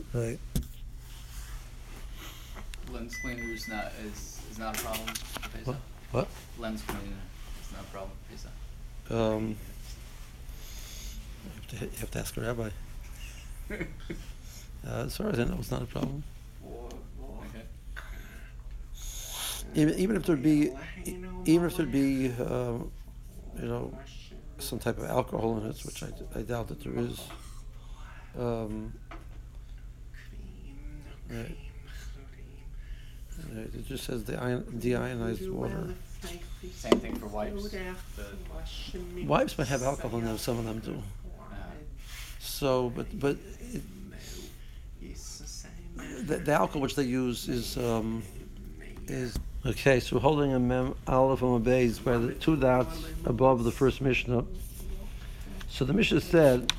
Right. Lens cleaner is not a problem for What? Pesach. What? Lens cleaner is not a problem for Pesach. Um, you have to ask a rabbi. As far as I know, it's not a problem. Okay. Even if there'd be, some type of alcohol in it, which I doubt that there is. Right. It just says deionized water. Same thing for wipes. Wipes might have alcohol in them. Some of them do. So, but the alcohol which they use is okay. So we're holding a mem aleph and a beis by the two dots above the first Mishnah. So the Mishnah said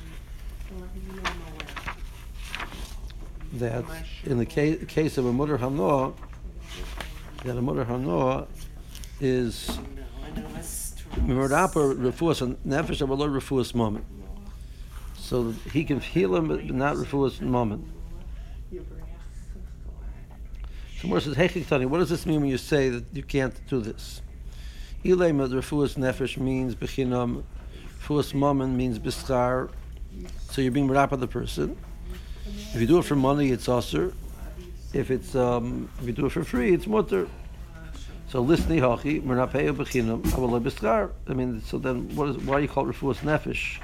that in the case of a mutter hanoah, that a mutter hanoah is merapa refuas and nefesh avalo refuas moment. So he can heal him, but not refuas moment. So Mor says, "Hey, Tani, what does this mean when you say that you can't do this?" Ilema the refuas nefesh means bechinam, refuas moment means bischar. So you're being merapa the person. If you do it for money, it's aser. If you do it for free, it's mutter. So listni hachi merapeu bechinam avalei bischar. I mean, so then why do you call it refuas nefesh?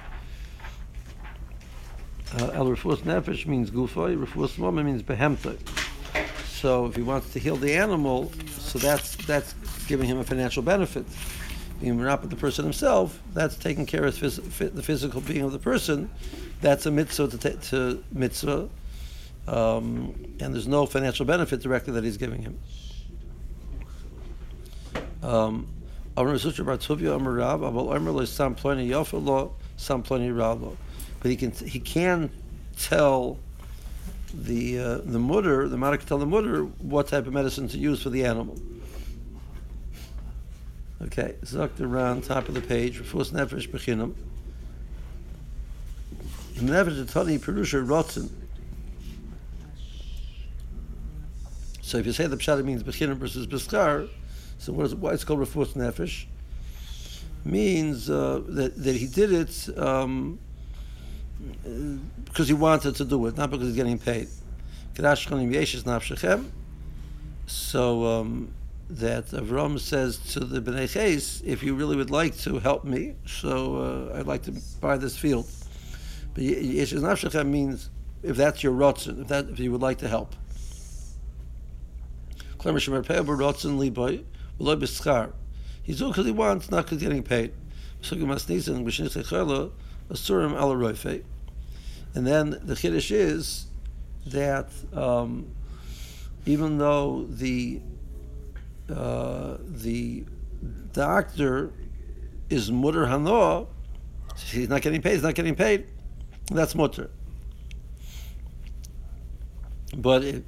El refuas nefesh means gufay. Refuas moment means behemta. So if he wants to heal the animal, so that's giving him a financial benefit. Being merapa the person himself, that's taking care of the physical being of the person. That's a mitzvah to mitzvah, and there's no financial benefit directly that he's giving him. But he can tell the mother, the mother can tell the mother what type of medicine to use for the animal. Okay, Zakta around top of the page, Refuas Nefesh Bechinam. Nefesh Tani Perusha Rotzen. So if you say the Pshat means Bechinam versus Beskar, so why it's called Refuas Nefesh? Means that he did it because he wanted to do it, not because he's getting paid. So that Avram says to the Bnei Ches, if you really would like to help me, so I'd like to buy this field. But Yeshes Nafshechem means if that's your rotzen, if you would like to help. He's doing because he wants, not because he's getting paid. And then the Chiddush is that even though the doctor is mutter hanoah, he's not getting paid, that's mutter. But if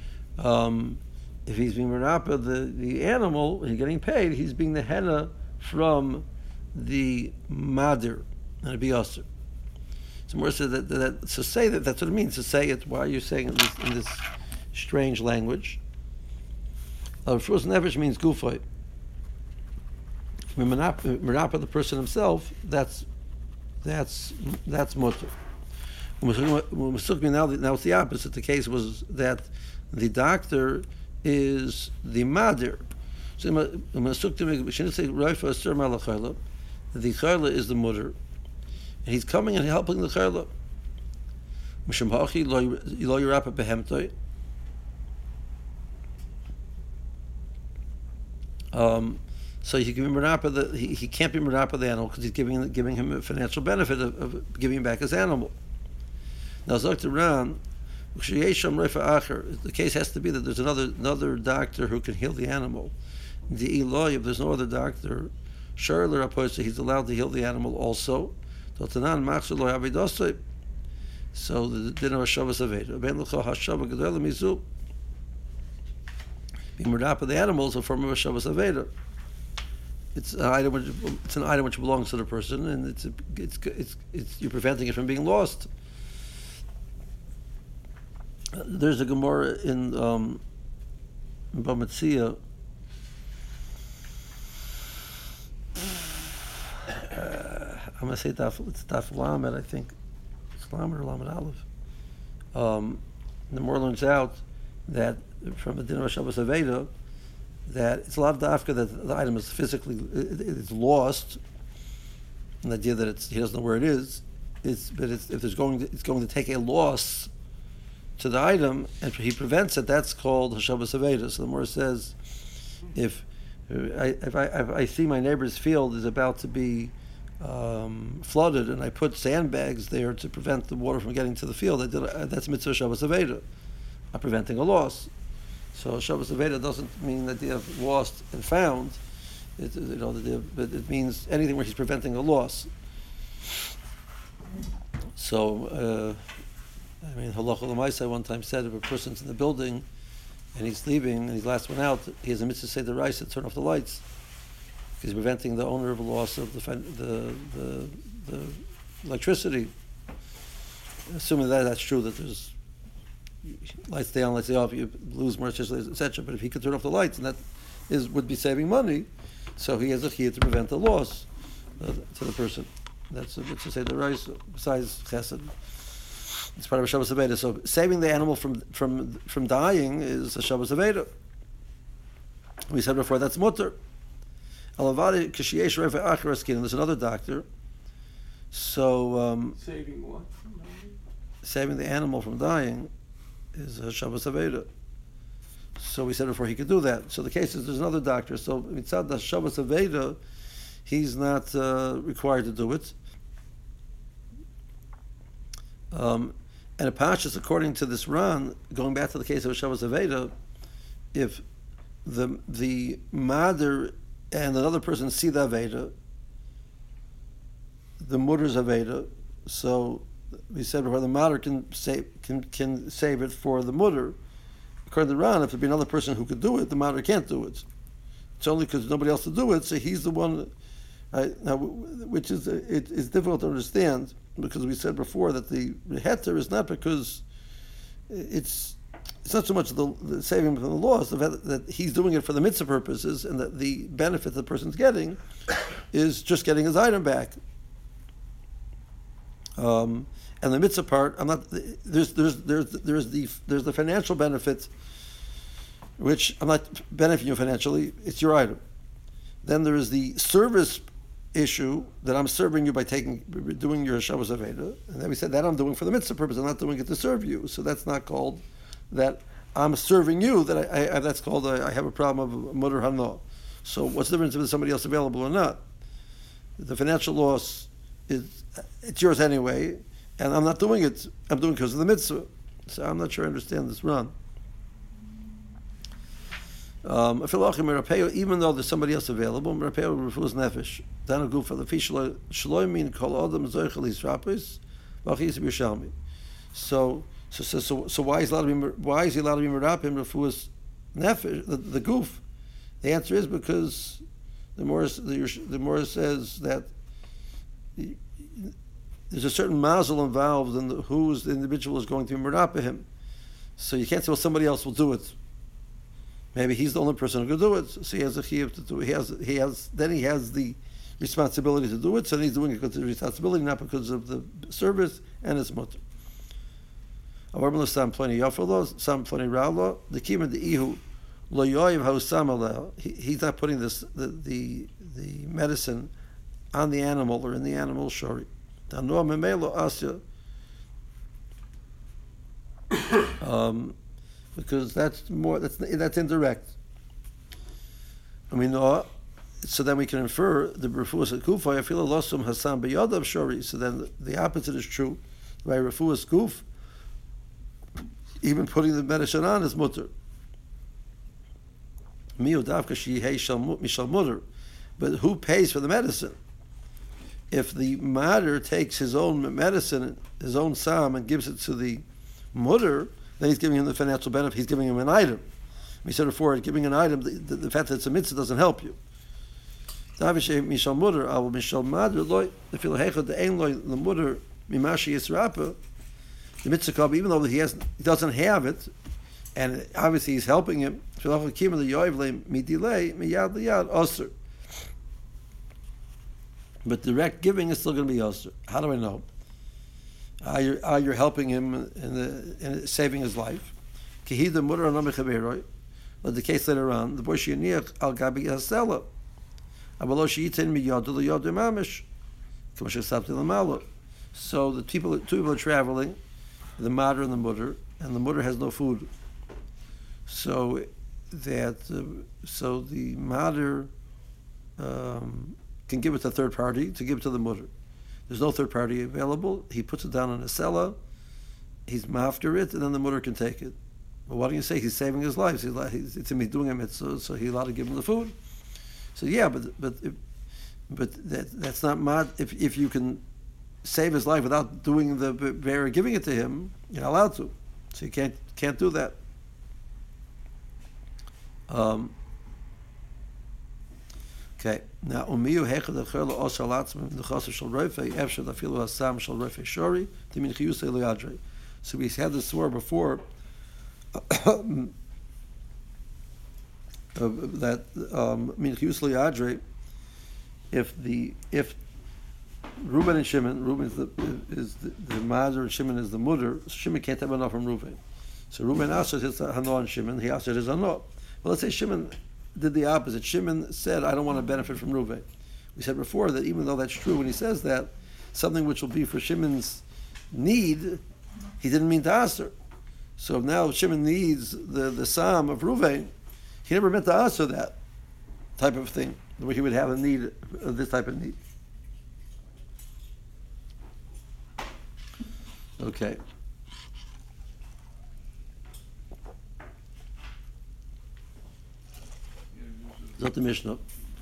he's being merapa the animal, he's getting paid, he's being the henna from the madir, and it'd be aser. So more said that to say that's what it means to say it. Why are you saying it in this strange language? Refuas nefesh means gufay. Merapa the person himself. That's mutter. Now it's the opposite. The case was that the doctor is the madir. So the chayla is the mutter, and he's coming and helping the chayla. So he can be merapa he can't be merapa the animal because he's giving him a financial benefit of giving back his animal. Now Dr. Ran, the case has to be that there's another doctor who can heal the animal. The Eloi, if there's no other doctor, surely he's allowed to heal the animal also. So the dinner of Hashavas Aveda. Being merapa the animals are a form of Hashavas Aveda. It's an item which belongs to the person, and it's you're preventing it from being lost. There's a Gemara in Bava Metzia. I'm gonna say it's Daf Lamed, I think. It's Lamed or Lamed Aleph. The more learns out that from the din of Shabbos Aveda, that it's a lot of dafka that the item is physically it's lost, and the idea that he doesn't know where it is. If it's going to take a loss to the item, and he prevents it. That's called Shabbos Aveda. So the Gemara says, if I see my neighbor's field is about to be flooded, and I put sandbags there to prevent the water from getting to the field, that's mitzvah Shabbos Aveda. I'm preventing a loss. So Shabbos Aveda doesn't mean that they have lost and found. But it means anything where he's preventing a loss. So, Halacha L'maisa one time said if a person's in the building and he's leaving and he's the last one out, he has a mitzvah to say the rice and turn off the lights. He's preventing the owner of a loss of the electricity. Assuming that's true, that there's lights stay on, lights stay off, you lose more electricity, etc. But if he could turn off the lights, and that would be saving money, so he has a chiyuv to prevent the loss to the person. That's to say the rice besides chesed. It's part of a Shabbos Aveda. So saving the animal from dying is a Shabbos Aveda. We said before that's mutter. Alavadi kishiyesh refe achar skin. There's another doctor. So saving what? Saving the animal from dying is a Shabbos Aveda. So we said before he could do that. So the case is there's another doctor. So mitzad the Shabbos Aveda, he's not required to do it. And a pashas, according to this Ran, going back to the case of Shabbos Aveda, if the mother and another person see the Aveda, the mother's Aveda, so we said before the mother can save it for the mother. According to Ran, if there'd be another person who could do it, the mother can't do it. It's only because nobody else to do it, so he's the one. Now, which is it's difficult to understand because we said before that the heter is not because it's not so much the saving from the loss, the fact that he's doing it for the mitzvah purposes, and that the benefit the person's getting is just getting his item back. And the mitzvah part, I'm not. There's the financial benefit, which I'm not benefiting you financially. It's your item. Then there is the service issue that I'm serving you by doing your Shabbos Aveda, and then we said that I'm doing for the mitzvah purpose. I'm not doing it to serve you, so that's not called that I'm serving you. That I that's called I have a problem of mutter hana. So what's the difference if there's somebody else available or not? The financial loss it's yours anyway, and I'm not doing it. I'm doing it because of the mitzvah. So I'm not sure I understand this run. Even though there's somebody else available, refuse nefesh. Then a goof for the fish shloi mean kol adam zoichel israpis, v'achis b'yishalmi. So why is he allowed to be merapim refuse nefesh? The goof. The answer is because the Morris says that there's a certain mazel involved in who the individual is going to be merapim him. So you can't say, well, somebody else will do it. Maybe he's the only person who can do it, so he has a chiyuv to do it. He has the responsibility to do it, so he's doing it because of the responsibility, not because of the service and his mutter. He's not putting the medicine on the animal or in the animal shori. Because that's indirect. I mean, so then we can infer the refuas kufa. I feel a losum hasam b'yadav shori. So then the opposite is true. By refuas kuf, even putting the medicine on is mutter. Miudavka shehei mishal mutter. But who pays for the medicine? If the matter takes his own medicine, his own sam, and gives it to the mutter, then he's giving him the financial benefit. He's giving him an item. We said before, giving an item, the fact that it's a mitzvah doesn't help you. So the mitzvah, even though he doesn't have it, and obviously he's helping him. But direct giving is still going to be osur. How do I know? Are you helping him in saving his life? Let the case later on. The boy sheyaniach al gabi hasela. Avalo sheyitin miyad liyad mamish. So the two people are traveling, the mother and the mother has no food. So the mother can give it to a third party to give it to the mother. There's no third party available. He puts it down in a cellar. He's mafter it, and then the mother can take it. But what do you say? He's saving his life. It's him doing a mitzvah, so he's allowed to give him the food. So yeah, but that's not mad. If you can save his life without doing the bearer giving it to him, you're not allowed to. So you can't do that. Okay. Now, umiyu hechad achar la'osar latzmim v'nechasav shel roifei efshad afilu hasam shel roifei shori timin chiyusei lo'yadrei. So we had this swore before that min chiyus lo'yadrei. If Reuben and Shimon, Reuben is the mother and Shimon is the mother, so Shimon can't have enough from Reuben. So Reuben answered his hano on Shimon, he answered his hano. Well, let's say Shimon did the opposite. Shimon said, I don't want to benefit from Reuven. We said before that even though that's true, when he says that, something which will be for Shimon's need, he didn't mean to answer. So now Shimon needs the psalm of Reuven. He never meant to answer that type of thing, where he would have a need, this type of need. Okay. Zot the Mishnah.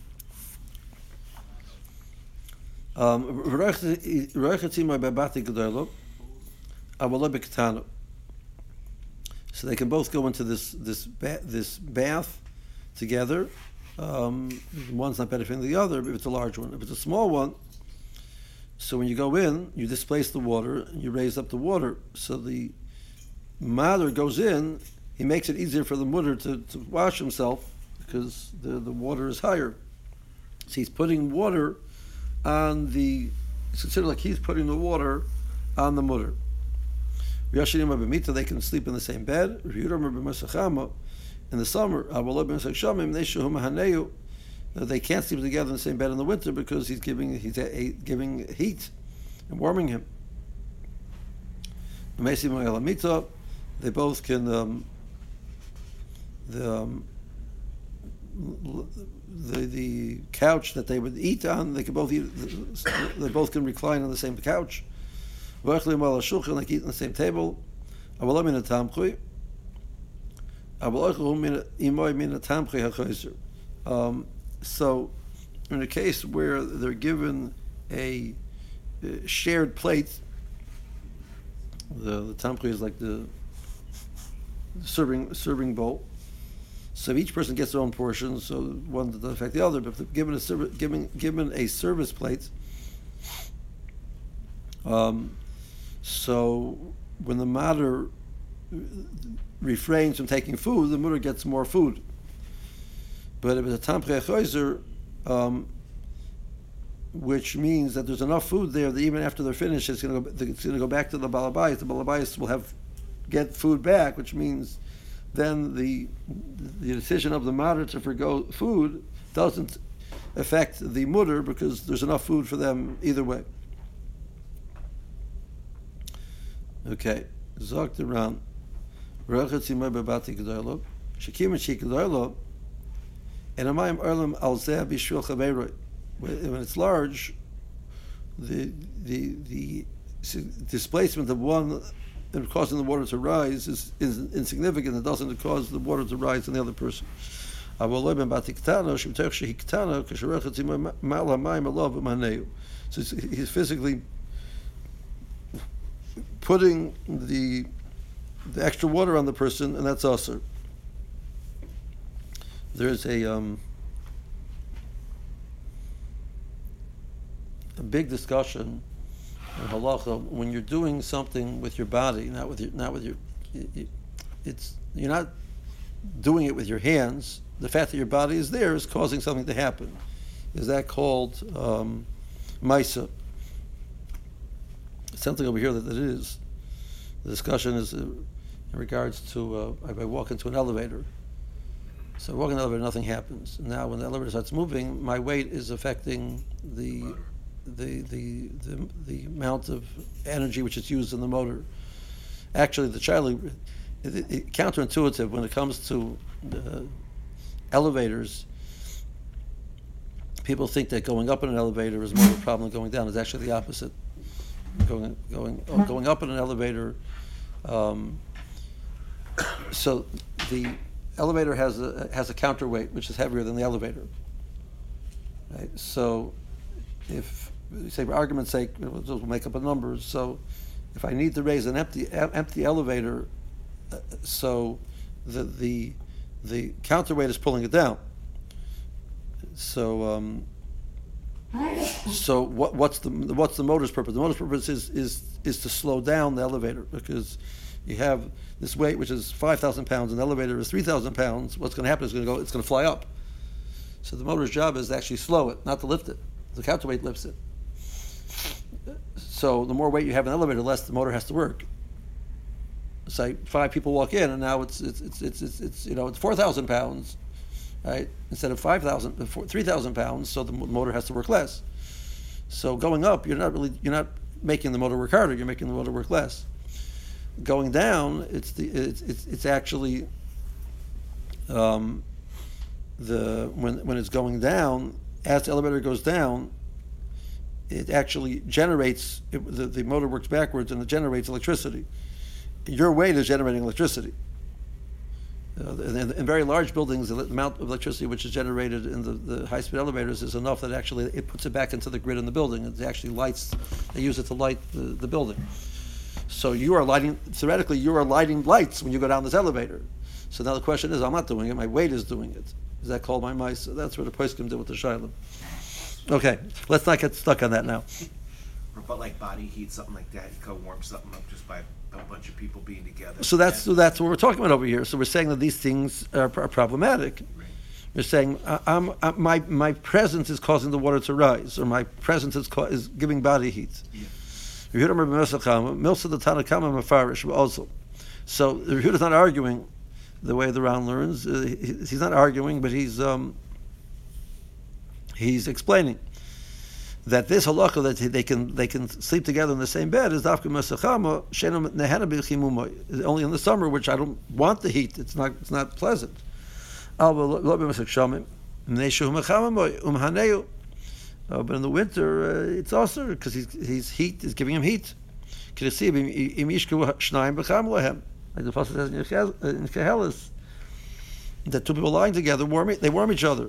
So they can both go into this bath together. One's not benefiting the other if it's a large one. If it's a small one, so when you go in, you displace the water and you raise up the water. So the mother goes in, he makes it easier for the mother to wash himself because the water is higher. So he's putting water on it's considered like he's putting the water on the mother. They can sleep in the same bed. In the summer, they can't sleep together in the same bed in the winter because he's giving heat and warming him. They both can the couch that they would eat on, they both can recline on the same couch. They can eat on the same table. So, in a case where they're given a shared plate, the tamchui is like the serving bowl. So each person gets their own portion, so one doesn't affect the other. But if they're given a service plate, so when the mother refrains from taking food, the mother gets more food. But if it's a tamprei choizer, which means that there's enough food there that even after they're finished, it's going to go back to the balabais. The balabais will get food back, which means then the decision of the mother to forgo food doesn't affect the mother because there's enough food for them either way. Okay, Zogt around. When it's large, the displacement of one and causing the water to rise is insignificant. It doesn't cause the water to rise in the other person. So he's physically putting the extra water on the person, and that's usher. There's a big discussion in halacha, when you're doing something with your body, it's you're not doing it with your hands. The fact that your body is there is causing something to happen. Is that called maisa? Something over here that it is. The discussion is in regards to I walk into an elevator. So I walk in the elevator, nothing happens. Now, when the elevator starts moving, my weight is affecting the amount of energy which is used in the motor. Actually, the child, counterintuitive when it comes to elevators. People think that going up in an elevator is more of a problem than going down. It's actually the opposite. Going up in an elevator. So the elevator has a counterweight which is heavier than the elevator. Right? So, if say for argument's sake, we'll make up a number. So, if I need to raise an empty elevator, so the counterweight is pulling it down. So what's the motor's purpose? The motor's purpose is to slow down the elevator, because you have this weight which is 5,000 pounds, and the elevator is 3,000 pounds. What's going to happen is it's going to fly up. So the motor's job is to actually slow it, not to lift it. The counterweight lifts it. So the more weight you have in the elevator, the less the motor has to work. Say 5 people walk in, and now it's 4,000 pounds, right? Instead of 3,000 pounds, so the motor has to work less. So going up, you're not making the motor work harder. You're making the motor work less. Going down, it's actually when it's going down, as the elevator goes down, it actually generates the motor works backwards, and it generates electricity. Your weight is generating electricity. In very large buildings, the amount of electricity which is generated in the high-speed elevators is enough that actually it puts it back into the grid in the building. It actually lights. They use it to light the building. So theoretically, you are lighting lights when you go down this elevator. So now the question is, I'm not doing it. My weight is doing it. Is that called my mice? That's what the poskim did with the shayla. Okay, let's not get stuck on that now. But like body heat, something like that, you could warm something up just by a bunch of people being together. So that's what we're talking about over here. So we're saying that these things are problematic. Right. We're saying my presence is causing the water to rise, or my presence is giving body heat. Yeah. Milsa the Tanakama Mafarish also. So the Yehuda is not arguing the way the Ran learns. He's not arguing, but he's explaining that this halakha that they can sleep together in the same bed is dafka masachama shenam nehena b'chimumay. Only in the summer, which I don't want the heat. It's not pleasant. But in the winter, it's also because he's heat is giving him heat. Like the pasuk says in Kehelis, that 2 people lying together they warm each other.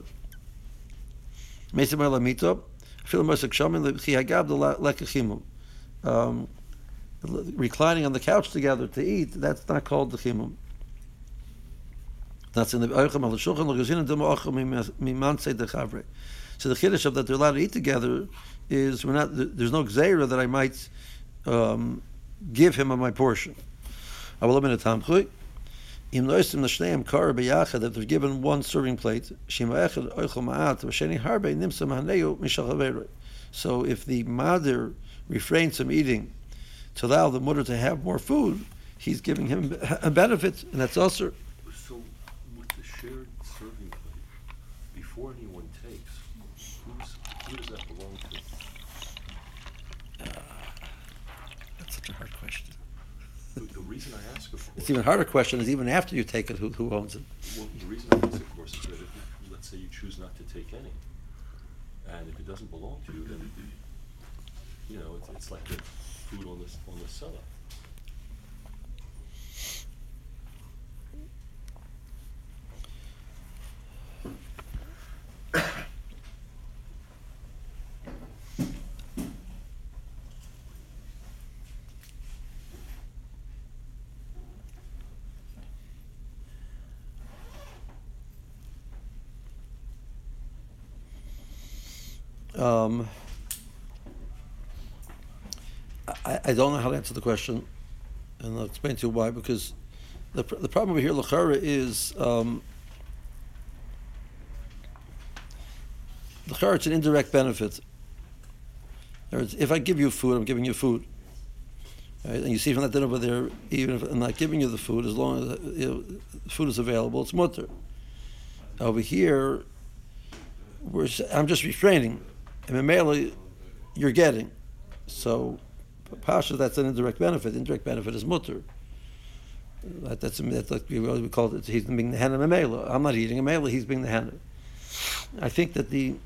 Reclining on the couch together to eat, that's not called the chimum. That's in the Oichem al Shulchan L'Gazin Dema Ochel Mimansei Dechavre. So the chiddush of that they're allowed to eat together is there's no gzeira that I might give him on my portion. I will limit it. That they're given one serving plate. So if the mother refrains from eating to allow the mother to have more food, he's giving him a benefit, and that's also. So with the shared serving plate, before anyone takes, who does that belong to? That's such a hard question. The reason I ask, of course... It's even harder question is even after you take it, who owns it? Well, the reason I ask, of course, is that if, let's say you choose not to take any, and if it doesn't belong to you, then, it's like the food on the cellar. I don't know how to answer the question, and I'll explain to you why. Because the problem over here, l'chara, is l'chara, it's an indirect benefit. In other words, if I give you food, I'm giving you food. Right? And you see from that din over there, even if I'm not giving you the food, as long as food is available, it's mutter. Over here, I'm just refraining, and Mamela, you're getting. So, Pasha, that's an indirect benefit. Indirect benefit is mutter. That's like we call it. He's being the hen of Mamela. I'm not eating a Mamela. He's being the hen. I think that the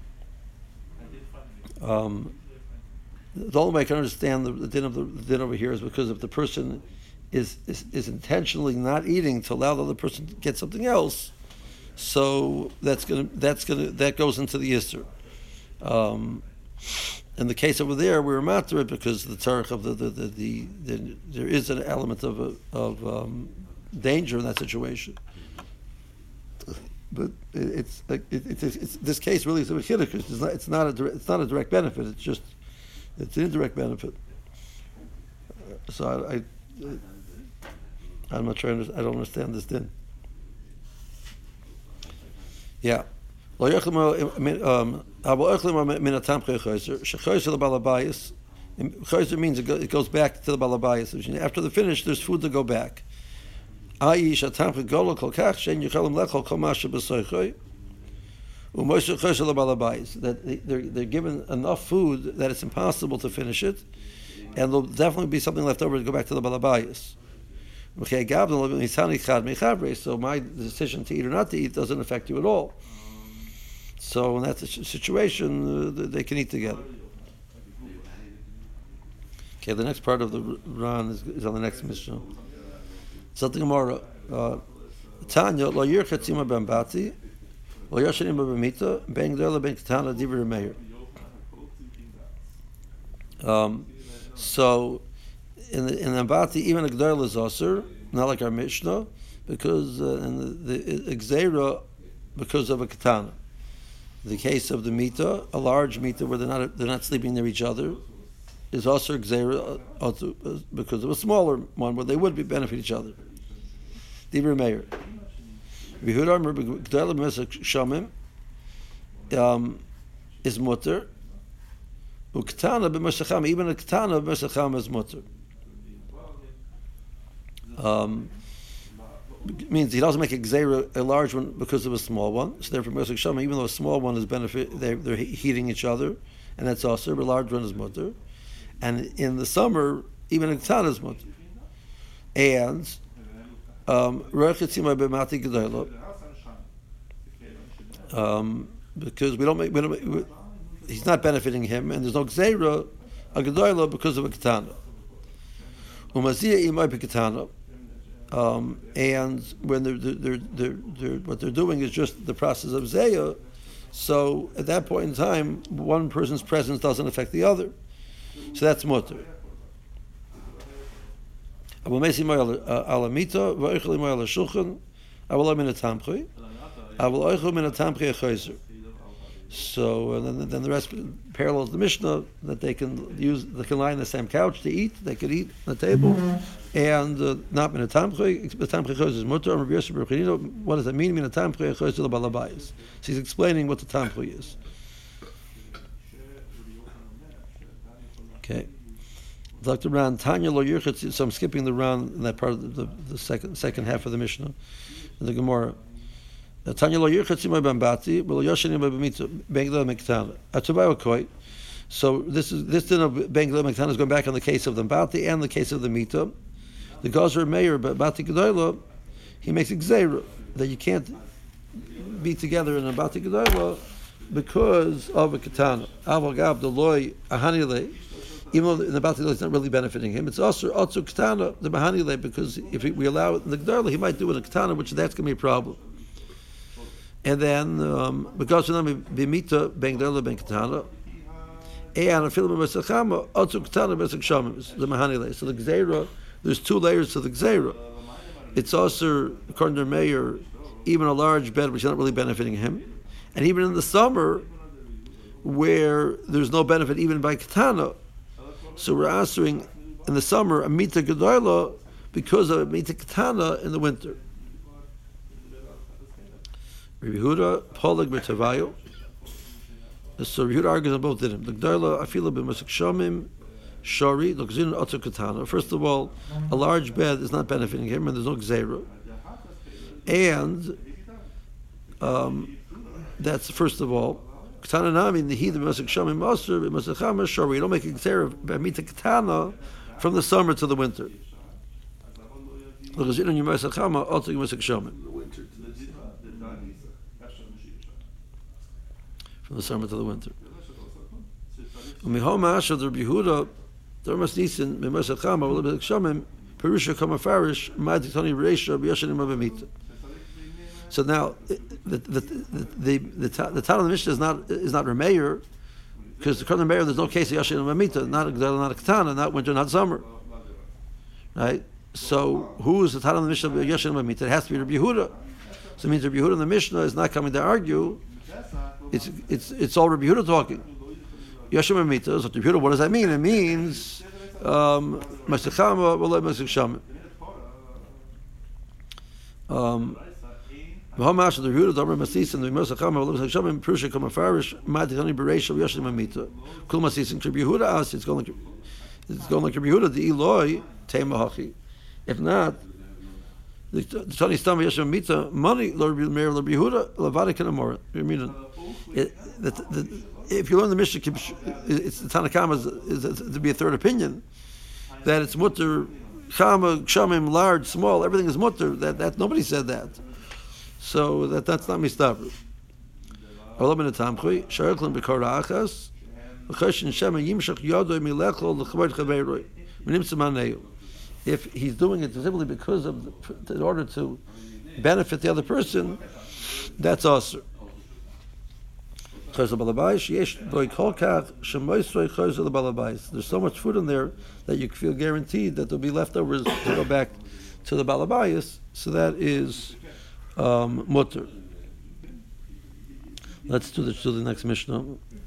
only way I can understand the din of the din over here is because if the person is intentionally not eating to allow the other person to get something else, so that goes into the Yisr. In the case over there, we're matter it because the tzarich of there is an element of danger in that situation. But it's this case really is a chiddush. It's not a direct benefit. It's an indirect benefit. So I'm not sure. I don't understand this din. Yeah. Chayzer means it goes back to the balabayas. After the finish, there's food to go back. That they're given enough food that it's impossible to finish it, and there'll definitely be something left over to go back to the balabayas. So my decision to eat or not to eat doesn't affect you at all. So in that situation, they can eat together. Okay, the next part of the Ran is on the next Mishnah. Something more. Tanya lo yirchatzima ben bati, lo yashanim b'mita, ben gdela ben ketana divir meir. So in the Bati, even a gdela is osir, not like our Mishnah, because in the Gzeira, because of a ketana. The case of the mita, a large mita where they're not sleeping near each other, is also Gzeira because of a smaller one where they would benefit each other. Divir meir. V'hudar gdela b'mesach shamim is mutter. U'ktana b'mesacham, even a ktana b'mesacham is mutter. Means he doesn't make a gzeira, a large one, because of a small one. So therefore, Moshe Shama, even though a small one is benefit, they're heating each other, and that's also, but a large one is mutter. And in the summer, even a ktana is mutter. And because we don't make, he's not benefiting him, and there's no gzeira, a gedola, because of a ktana. Umazia imay b'ketana. And when they're what they're doing is just the process of zeya, so at that point in time, one person's presence doesn't affect the other, so that's mutter. So then the rest parallels the Mishnah that they can lie on the same couch to eat. They could eat on the table, and not min tamchay. The tamchay chayzer is mutter. What does that mean? Min tamchay chayzer the balabayis. So he's explaining what the tamchay is. Okay, Dr. Ran Tanya lo yirchatz. So I'm skipping the Ran in that part of the second half of the Mishnah, in the Gemara. Tanya lo yirchatzim b'mbati, v'lo yoshenim b'mita bengla mektana. Atubay okoi. So this din of bengla mektana is going back on the case of the mbati and the case of the mita. The Gazer Meir, but bati gedola, he makes gzeira that you can't be together in a bati gedola because of a katana. Aval gav deloy ahanile. Even though the bati gedola is not really benefiting him, it's also katana the mahanile, because if we allow it in the gedola, he might do it in a katana, which that's going to be a problem. And then because of them b'mita ben gdela ben ketana, and a film of mesachama also ketana mesach shamim the mahanile. So the gzeira, there's two layers to the gzeira. It's also, according to Meir, even a large bed which is not really benefiting him, and even in the summer where there's no benefit even by ketana. So we're answering in the summer, a mita gedola, because of a mita katana in the winter. Rabbi Yehuda, Polig b'Tavayu. So Rabbi Yehuda argues on both of them. The gedola afila b'masik shamim, shari, l'gzin otzar katana. First of all, a large bed is not benefiting him, and there's no gzeira. And that's first of all. Katana nami in the heat of b'masik shamim masr, b'masik chama shari. You don't make a gzeira b'mita katana from the summer to the winter. L'gzin and b'masik chama otzar b'masik shamim. From the summer to the winter. Umihoma of the Rabbi Yehuda, Dermas Nisin, Mimasa Chama, Olebek Shamim, Perusha Kama Farish, Maditoni Reisha, B'Yashanim Abamita. So now, the Tana of the Mishnah is not Rameir, because the Kurban Meir there's no case of Yashanim Abamita, not a Katana, not winter, not summer, right? So who is the Tana of the Mishnah of Yashanim Abamita? It has to be Rabbi Yehuda. So it means Rabbi Yehuda in the Mishnah is not coming to argue. It's all Rabbi Yehuda talking. Yashim Amita. So Rabbi Yehuda, what does that mean? It means Masechama v'lo Masech Shamim. V'hamash the Rabbi Yehuda Damar Masisin the Masechama v'lo Masech Shamim Perusha Kama Farish Maditani Bereisha Yashim Amita. Kul Masisin Rabbi Yehuda asks it's going like Rabbi Yehuda the Eloi Tema Hachi. If not. The Tani Stam Yashim Amita money Rabbi Meir Rabbi Yehuda Lavadik and Amora. If you learn the Mishnah, it's the Tanakama is to be a third opinion that it's mutter, chama, kshamim, large, small, everything is mutter. That nobody said that, so that's not mistaber. Olam in tamchui shariklim bekarachas l'chashin shema yimshach yodo milechol l'chvod chaveiroi minimtzim aneu. If he's doing it simply because of in order to benefit the other person, that's also. There's so much food in there that you feel guaranteed that there'll be leftovers to go back to the balabayas. So that is mutter. Let's do the next Mishnah.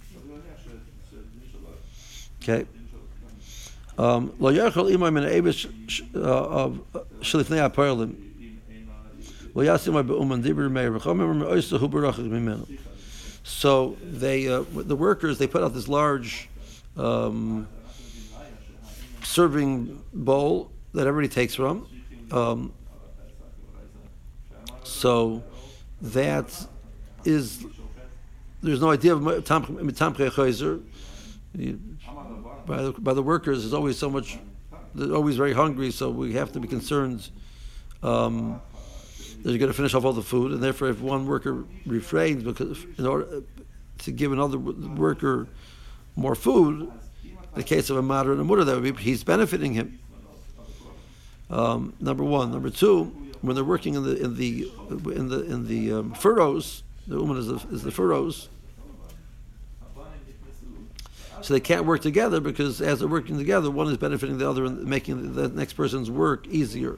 Okay. Lo yachol imay min eibush of shlifnei aparlim. Lo yasimay be'uman dibur meir v'chomer me'oisa hu barachik mimenu. So they, the workers, they put out this large serving bowl that everybody takes from. So that is, there's no idea of tamchei chayzer. By the workers, there's always so much. They're always very hungry, so we have to be concerned. They're going to finish off all the food, and therefore, if one worker refrains because in order to give another worker more food, in the case of a matter and a mutter, that would be he's benefiting him. Number one. Number two, when they're working in the furrows, the woman is the furrows, so they can't work together because as they're working together, one is benefiting the other and making the next person's work easier.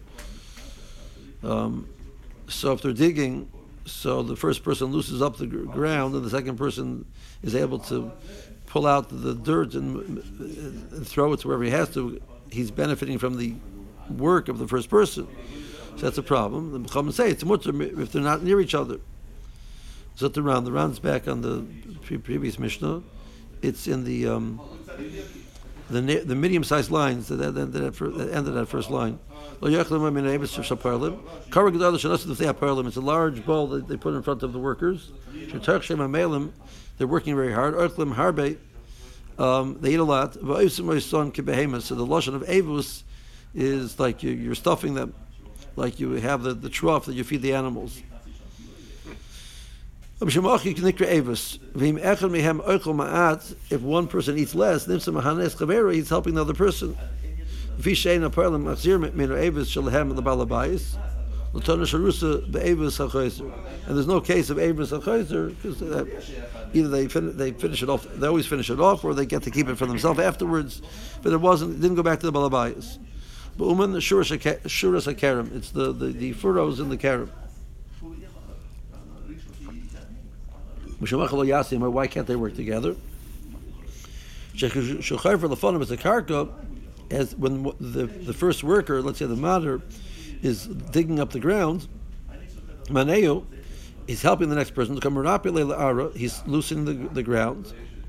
So if they're digging, so the first person loosens up the ground and the second person is able to pull out the dirt and throw it to wherever he has to, he's benefiting from the work of the first person. So that's a problem. The Chachamim say it's mutter if they're not near each other. So the round's back on the previous Mishnah. It's in the medium-sized lines that ended that first line. It's a large bowl that they put in front of the workers. They're working very hard. They eat a lot. So the lashon of avus is like you're stuffing them, like you have the trough that you feed the animals. If one person eats less, he's helping the other person. And there's no case of Avos HaChayzer because either they finish it off, they always finish it off, or they get to keep it for themselves afterwards. But it didn't go back to the Balabayas. But Uman Shuras HaKerem, it's the furrows in the Kerem. Why can't they work together? as when the first worker, let's say the mater, is digging up the ground, maneu, he's helping the next person to come rapidly l'ara. He's loosening the ground.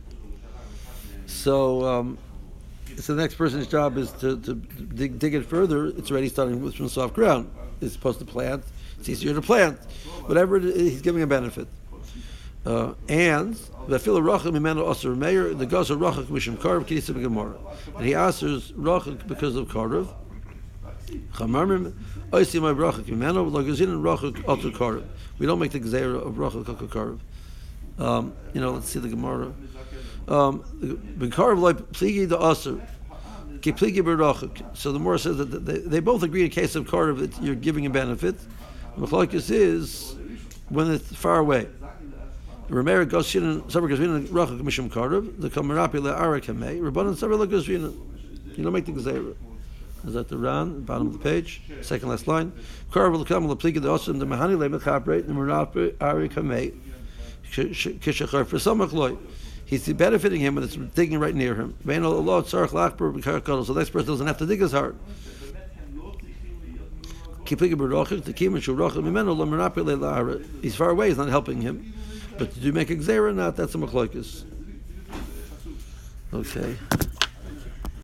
So the next person's job is to dig it further. It's already starting with from soft ground. It's supposed to plant. It's easier to plant. Whatever it is, he's giving a benefit. And the fil rachak mimenu aser meir the gazer rachak mishum karv kidisa b'gemara, and he asers rachak because of karv. Chamarmim oisi my rachak mimenu lagazin rachak alter karv. We don't make the gzeira of rachak karv. Let's see the Gemara. B'karv like pligi the aser ki pligi b'rachak. So the Gemara says that they both agree in case of karv that you're giving a benefit. Machlokes is when it's far away. Remeir Goshin Sabar Gosvina Rachak Mishum Karov, the Kamarapi Le'ara Kamei, Rabbanan Sabar Gosvina. You don't make the Gzeira. Is that the Ran, bottom of the page, second last line. Karov L'kam L'plika the Osim, the Mahani Le'mechapre, the Marapi Ari Kamei, Kishachar for Samachloi. He's benefiting him when it's digging right near him. So the next person doesn't have to dig as hard. He's far away, he's not helping him. But do you make a gzeira or not? That's a machlokes. Okay.